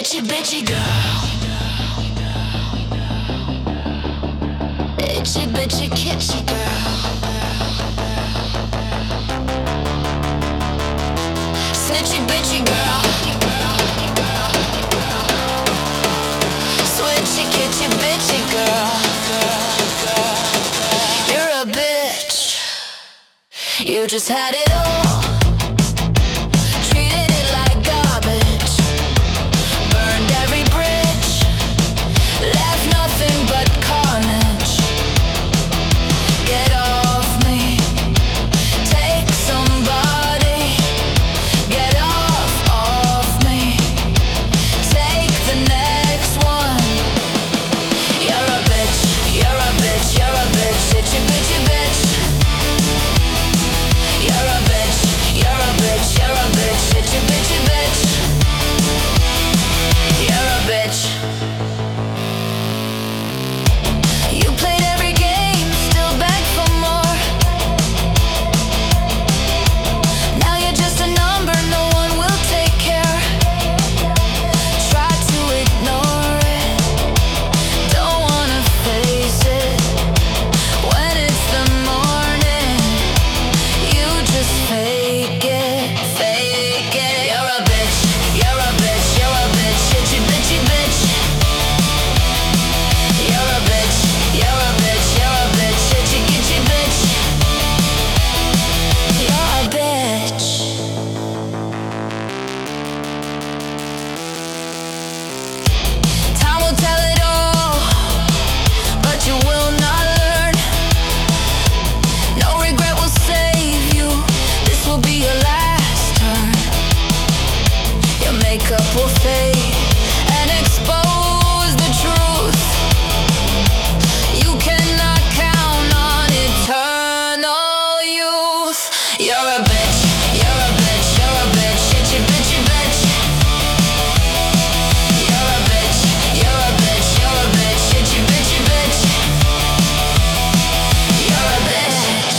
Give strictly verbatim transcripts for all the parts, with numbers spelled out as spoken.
Itchy bitchy girl. Itchy bitchy kitschy girl. Snitchy bitchy girl. Switchy kitchy bitchy girl. You're a bitch. You just had it all. Will fade and expose the truth. You cannot count on eternal youth. You're a bitch, you're a bitch, you're a bitch, itchy bitchy bitch. You're a bitch, you're a bitch, you're a bitch, itchy bitchy bitch. You're a bitch,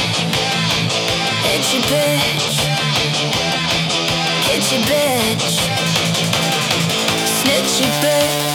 itchy bitch, itchy bitch. Snitchy bitch.